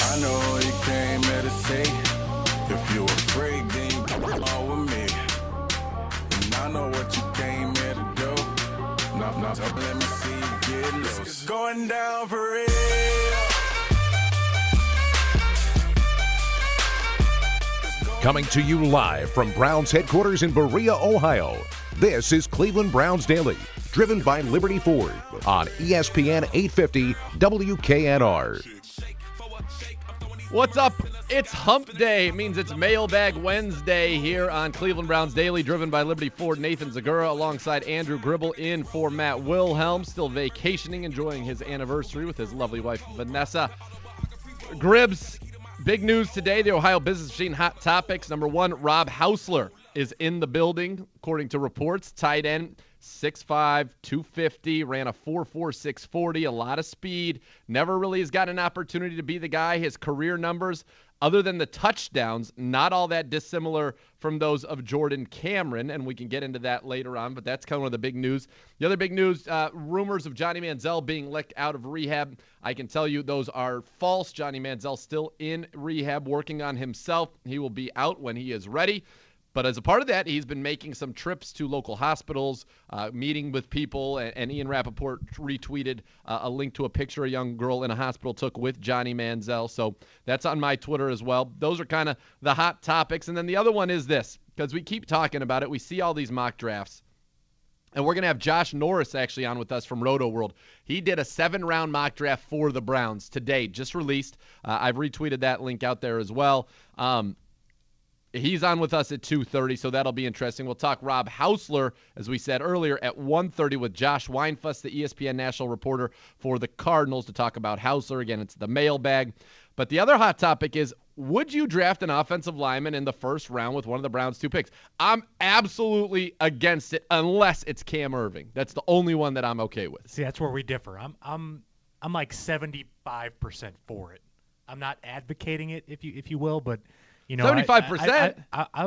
I know you came here to see. If you afraid, then you come on with me. And I know what you came here to do. Now, let me see you get loose. It's going down for real. Coming to you live from Browns headquarters in Berea, Ohio. This is Cleveland Browns Daily, driven by Liberty Ford on ESPN 850 WKNR. What's up? It's Hump Day. It means it's Mailbag Wednesday here on Cleveland Browns Daily, driven by Liberty Ford. Nathan Zagura alongside Andrew Gribble in for Matt Wilhelm, still vacationing, enjoying his anniversary with his lovely wife, Vanessa. Gribbs, big news today, the Ohio Business Machine hot topics. Number one, Rob Hausler is in the building, according to reports. Tight end, 6'5", 250, ran a 4.4, 640, a lot of speed. Never really has got an opportunity to be the guy. His career numbers, other than the touchdowns, not all that dissimilar from those of Jordan Cameron, and we can get into that later on, but that's kind of the big news. The other big news, rumors of Johnny Manziel being let out of rehab. I can tell you those are false. Johnny Manziel still in rehab, working on himself. He will be out when he is ready. But as a part of that, he's been making some trips to local hospitals, meeting with people, and Ian Rappaport retweeted a link to a picture a young girl in a hospital took with Johnny Manziel. So that's on my Twitter as well. Those are kind of the hot topics. And then the other one is this, because we keep talking about it. We see all these mock drafts. And we're going to have Josh Norris actually on with us from Roto World. He did a 7-round mock draft for the Browns today, just released. I've retweeted that link out there as well. He's on with us at 2:30, so that'll be interesting. We'll talk Rob Hausler, as we said earlier, at 1:30 with Josh Weinfuss, the ESPN national reporter for the Cardinals, to talk about Hausler. Again, it's the mailbag. But the other hot topic is, would you draft an offensive lineman in the first round with one of the Browns' 2 picks? I'm absolutely against it unless it's Cam Erving. That's the only one that I'm okay with. See, that's where we differ. I'm like 75% for it. I'm not advocating it, if you will, but – 75%.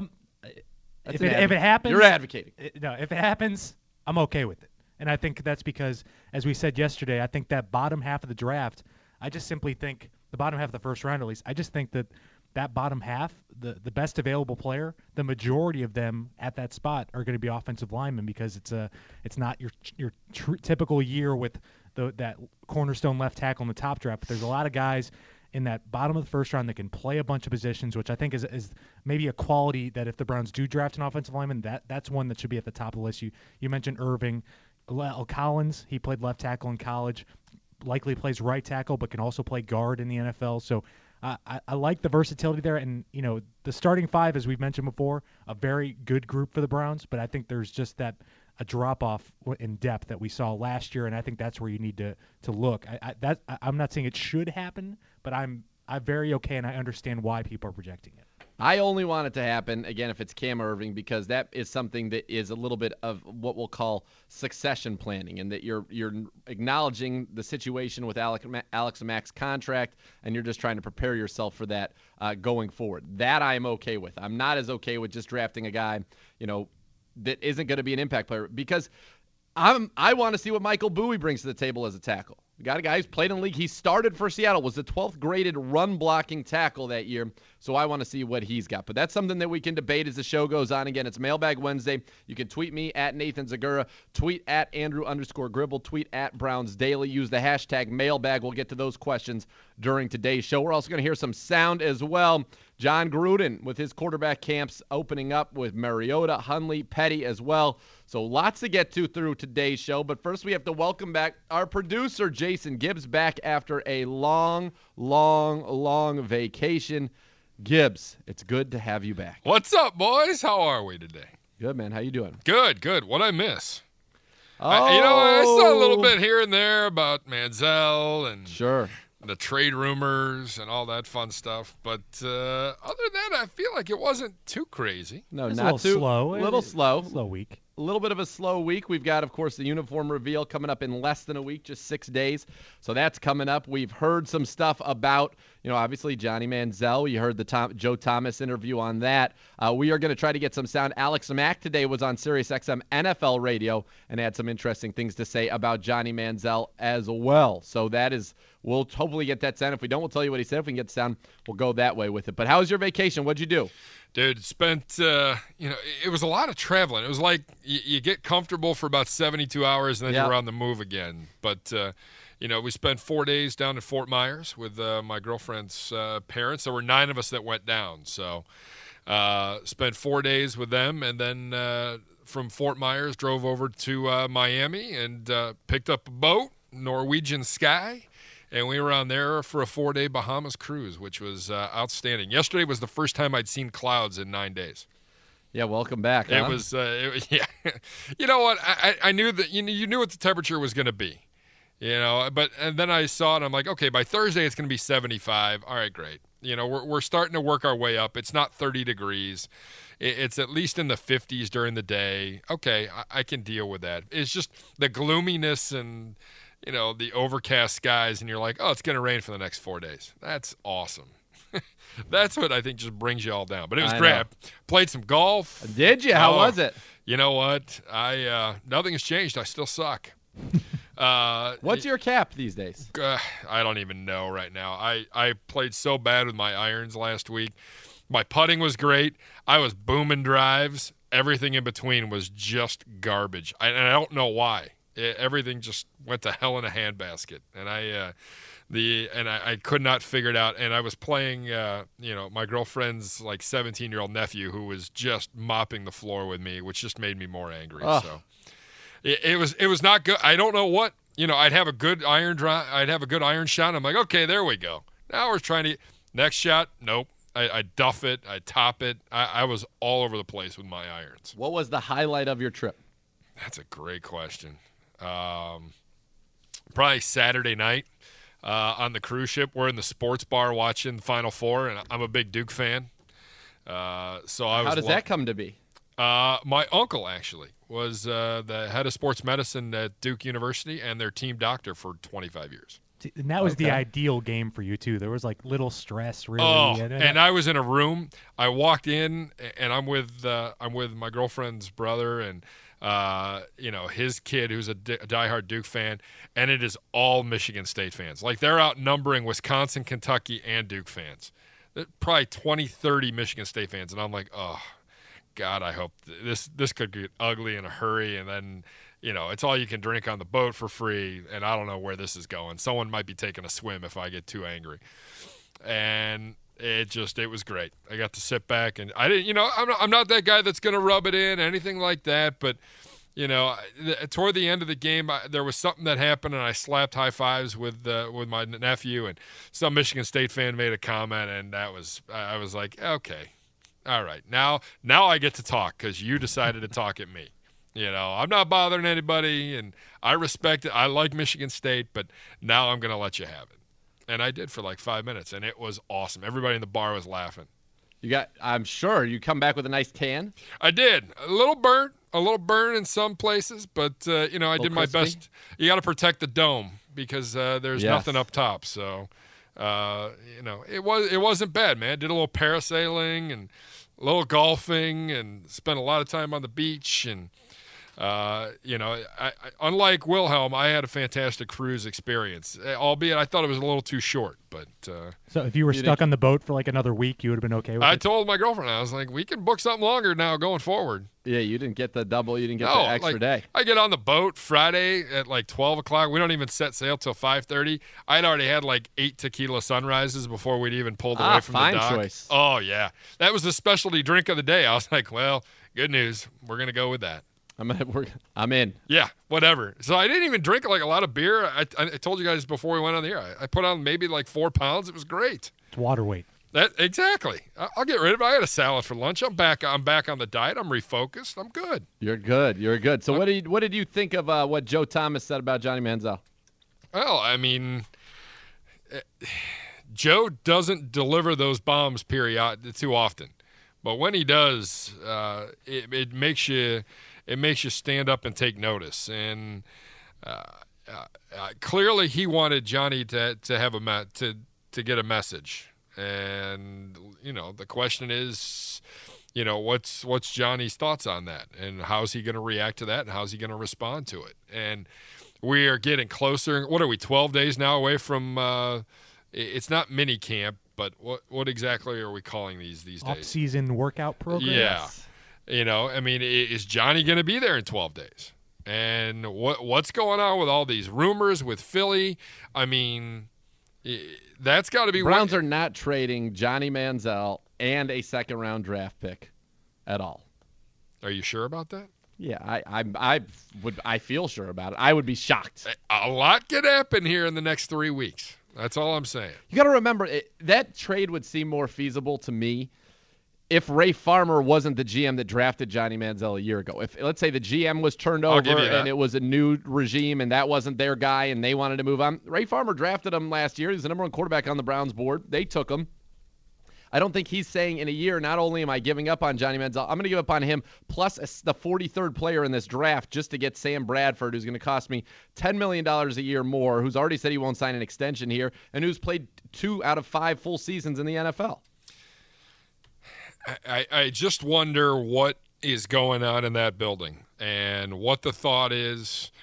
If it happens, you're advocating. No, if it happens, I'm okay with it. And I think that's because, as we said yesterday, I think that bottom half of the draft, I just simply think the bottom half of the first round, at least, I just think that bottom half, the best available player, the majority of them at that spot are going to be offensive linemen, because it's not your typical year with that cornerstone left tackle in the top draft. But there's a lot of guys in that bottom of the first round that can play a bunch of positions, which I think is maybe a quality that if the Browns do draft an offensive lineman, that's one that should be at the top of the list. You mentioned Erving. Collins, he played left tackle in college, likely plays right tackle, but can also play guard in the NFL. So I like the versatility there. And, the starting 5, as we've mentioned before, a very good group for the Browns, but I think there's just a drop-off in depth that we saw last year, and I think that's where you need to look. I'm not saying it should happen, but I'm very okay, and I understand why people are projecting it. I only want it to happen, again, if it's Cam Erving, because that is something that is a little bit of what we'll call succession planning, and that you're acknowledging the situation with Alex Mack's contract, and you're just trying to prepare yourself for that going forward. That I'm okay with. I'm not as okay with just drafting a guy, that isn't going to be an impact player, because I want to see what Michael Bowie brings to the table as a tackle. We got a guy who's played in the league. He started for Seattle, was the 12th graded run blocking tackle that year. So I want to see what he's got. But that's something that we can debate as the show goes on. Again, it's Mailbag Wednesday. You can tweet me at Nathan Zagura, tweet at Andrew_Gribble, tweet at Browns Daily. Use the hashtag mailbag. We'll get to those questions during today's show. We're also going to hear some sound as well. John Gruden with his quarterback camps opening up with Mariota, Hundley, Petty as well. So lots to get to through today's show. But first we have to welcome back our producer, Jason Gibbs, back after a long vacation. Gibbs, it's good to have you back. What's up, boys? How are we today? Good, man. How you doing? Good. What'd I miss? Oh. I saw a little bit here and there about Manziel and sure the trade rumors and all that fun stuff. But other than that, I feel like it wasn't too crazy. No, it's not a little too slow. A little slow. Slow week. A little bit of a slow week. We've got, of course, the uniform reveal coming up in less than a week, just 6 days. So that's coming up. We've heard some stuff about, obviously Johnny Manziel. You heard the Joe Thomas interview on that. We are going to try to get some sound. Alex Mack today was on SiriusXM NFL Radio and had some interesting things to say about Johnny Manziel as well. So we'll hopefully get that sound. If we don't, we'll tell you what he said. If we can get the sound, we'll go that way with it. But how was your vacation? What'd you do? Dude, spent, it was a lot of traveling. It was like you get comfortable for about 72 hours, and then you're on the move again. But, we spent 4 days down in Fort Myers with my girlfriend's parents. There were 9 of us that went down. So spent 4 days with them, and then from Fort Myers drove over to Miami and picked up a boat, Norwegian Sky. And we were on there for a 4-day Bahamas cruise, which was outstanding. Yesterday was the first time I'd seen clouds in 9 days. Yeah, welcome back. It was yeah. You know what? I knew that you knew what the temperature was going to be, and then I saw it. I'm like, okay, by Thursday it's going to be 75. All right, great. We're starting to work our way up. It's not 30 degrees. It's at least in the 50s during the day. Okay, I can deal with that. It's just the gloominess and the overcast skies, and you're like, oh, it's going to rain for the next 4 days. That's awesome. That's what I think just brings you all down. But it was great. I played some golf. Did you? How was it? You know what? Nothing has changed. I still suck. What's your cap these days? I don't even know right now. I played so bad with my irons last week. My putting was great. I was booming drives. Everything in between was just garbage. And I don't know why. Everything just went to hell in a handbasket, and I could not figure it out. And I was playing, my girlfriend's like 17-year-old nephew who was just mopping the floor with me, which just made me more angry. Oh. So it was not good. I don't know what I'd have a good iron shot. I'm like, okay, there we go. Now we're trying to next shot. Nope. I duff it. I top it. I was all over the place with my irons. What was the highlight of your trip? That's a great question. Probably Saturday night on the cruise ship. We're in the sports bar watching the Final Four, and I'm a big Duke fan. How does that come to be? My uncle actually was the head of sports medicine at Duke University and their team doctor for 25 years. And that was the ideal game for you too. There was like little stress, really. Oh, and I was in a room. I walked in, and I'm with my girlfriend's brother and his kid who's a diehard Duke fan, and it is all Michigan State fans. Like they're outnumbering Wisconsin, Kentucky, and Duke fans. Probably 20, 30 Michigan State fans, and I'm like, oh, God, I hope this could get ugly in a hurry, and then it's all you can drink on the boat for free, and I don't know where this is going. Someone might be taking a swim if I get too angry, and it was great. I got to sit back, and I didn't, I'm not that guy that's going to rub it in, anything like that. But, toward the end of the game, there was something that happened, and I slapped high fives with my nephew, and some Michigan State fan made a comment, and I was like, okay, all right, now I get to talk because you decided to talk at me. I'm not bothering anybody, and I respect it. I like Michigan State, but now I'm going to let you have it. And I did for like 5 minutes, and it was awesome. Everybody in the bar was laughing. I'm sure you come back with a nice tan. I did. A little burn in some places, but I did my best. You got to protect the dome because there's nothing up top. So, it wasn't bad, man. Did a little parasailing and a little golfing and spent a lot of time on the beach and. Unlike Wilhelm, I had a fantastic cruise experience, albeit I thought it was a little too short. But so if you were stuck on the boat for like another week, you would have been okay with it? I told my girlfriend, I was like, we can book something longer now going forward. Yeah, you didn't get the double. You didn't get the extra day. I get on the boat Friday at like 12 o'clock. We don't even set sail till 5:30. I'd already had like 8 tequila sunrises before we'd even pulled away from the dock. Fine choice. Oh, yeah. That was the specialty drink of the day. I was like, well, good news. We're going to go with that. I'm in. Yeah, whatever. So I didn't even drink like a lot of beer. I told you guys before we went on the air. I put on maybe like 4 pounds. It was great. It's water weight. Exactly. I'll get rid of it. I had a salad for lunch. I'm back on the diet. I'm refocused. I'm good. You're good. So what did you think of what Joe Thomas said about Johnny Manziel? Well, I mean, Joe doesn't deliver those bombs too often, but when he does, it makes you it makes you stand up and take notice. And clearly, he wanted Johnny to have to get a message. And the question is, what's Johnny's thoughts on that, and how's he going to react to that, and how's he going to respond to it? And we are getting closer. What are we, 12 days now away from? It's not mini camp, but what exactly are we calling these days? Off-season workout program. Yeah, is Johnny going to be there in 12 days? And what's going on with all these rumors with Philly? I mean, that's got to be. Browns are not trading Johnny Manziel and a second-round draft pick at all. Are you sure about that? Yeah, I feel sure about it. I would be shocked. A lot could happen here in the next 3 weeks. That's all I'm saying. You got to remember, that trade would seem more feasible to me if Ray Farmer wasn't the GM that drafted Johnny Manziel a year ago. If, let's say, the GM was turned over and it was a new regime and that wasn't their guy and they wanted to move on. Ray Farmer drafted him last year. He was the number one quarterback on the Browns board. They took him. I don't think he's saying in a year, not only am I giving up on Johnny Manziel, I'm going to give up on him plus the 43rd player in this draft just to get Sam Bradford, who's going to cost me $10 million a year more, who's already said he won't sign an extension here, and who's played 2 out of 5 full seasons in the NFL. I just wonder what is going on in that building and what the thought is.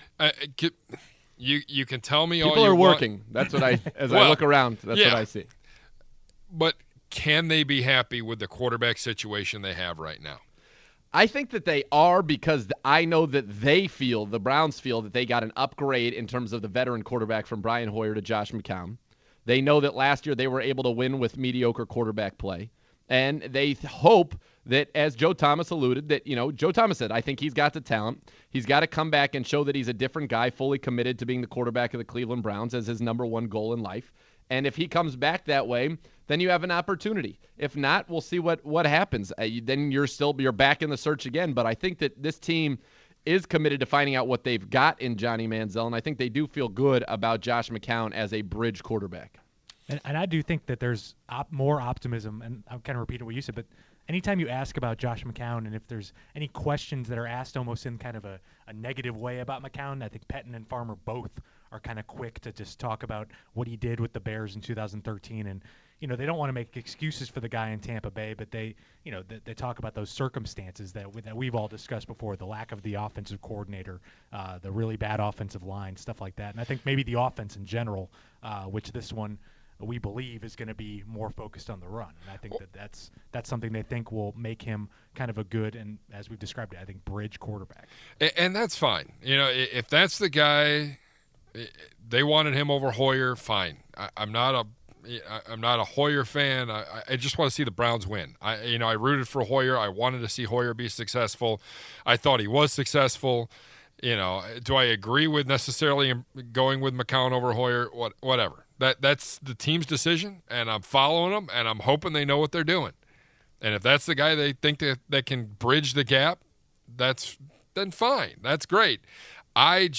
You can tell me people all you are want. working. That's what I look around. That's what I see. But can they be happy with the quarterback situation they have right now? I think that they are, because I know that the Browns feel that they got an upgrade in terms of the veteran quarterback from Brian Hoyer to Josh McCown. They know that last year they were able to win with mediocre quarterback play. And they hope that, as Joe Thomas alluded, that, Joe Thomas said, I think he's got the talent. He's got to come back and show that he's a different guy, fully committed to being the quarterback of the Cleveland Browns as his number one goal in life. And if he comes back that way, then you have an opportunity. If not, we'll see what happens. Then you're back in the search again. But I think that this team is committed to finding out what they've got in Johnny Manziel, and I think they do feel good about Josh McCown as a bridge quarterback. And I do think that there's more optimism, and I'm kind of repeating what you said, but anytime you ask about Josh McCown, and if there's any questions that are asked almost in kind of a negative way about McCown, I think Pettin and Farmer both are kind of quick to just talk about what he did with the Bears in 2013. And, they don't want to make excuses for the guy in Tampa Bay, but they talk about those circumstances that we've all discussed before, the lack of the offensive coordinator, the really bad offensive line, stuff like that. And I think maybe the offense in general, which this one we believe is going to be more focused on the run. And I think that's something they think will make him kind of a good, and as we've described it, I think bridge quarterback. And that's fine. If that's the guy, they wanted him over Hoyer, fine. I'm not a Hoyer fan. I just want to see the Browns win. I rooted for Hoyer. I wanted to see Hoyer be successful. I thought he was successful. Do I agree with necessarily going with McCown over Hoyer? Whatever. That's the team's decision, and I'm following them, and I'm hoping they know what they're doing. And if that's the guy they think that can bridge the gap, then fine. That's great. I'm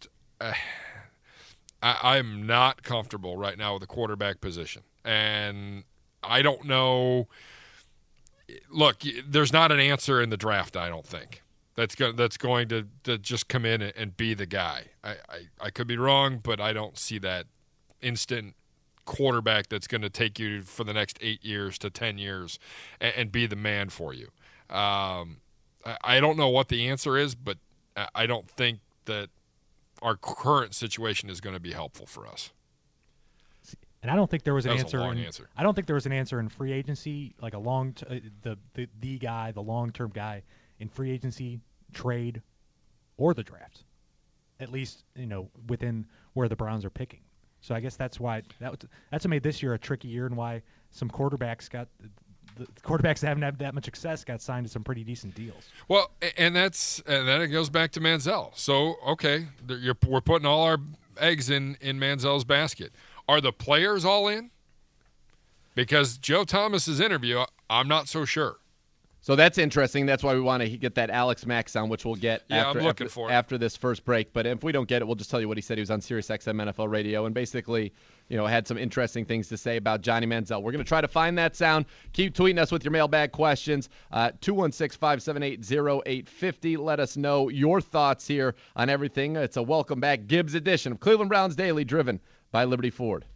not comfortable right now with the quarterback position, and I don't know. Look, there's not an answer in the draft, I don't think, that's going to just come in and be the guy. I could be wrong, but I don't see that instant quarterback that's going to take you for the next 8 years to 10 years and be the man for you. I don't know what the answer is, but I don't think that our current situation is going to be helpful for us. And I don't think there was an answer. I don't think there was an answer in free agency, like the long-term guy in free agency, trade, or the draft. At least within where the Browns are picking. So I guess that's why that's what made this year a tricky year, and why some quarterbacks the quarterbacks that haven't had that much success got signed to some pretty decent deals. Well, and then it goes back to Manziel. So okay, we're putting all our eggs in Manziel's basket. Are the players all in? Because Joe Thomas's interview, I'm not so sure. So that's interesting. That's why we want to get that Alex Mack sound, which we'll get after this first break. But if we don't get it, we'll just tell you what he said. He was on SiriusXM NFL Radio and basically, had some interesting things to say about Johnny Manziel. We're going to try to find that sound. Keep tweeting us with your mailbag questions. 216-578-0850. Let us know your thoughts here on everything. It's a welcome back Gibbs edition of Cleveland Browns Daily, driven by Liberty Ford.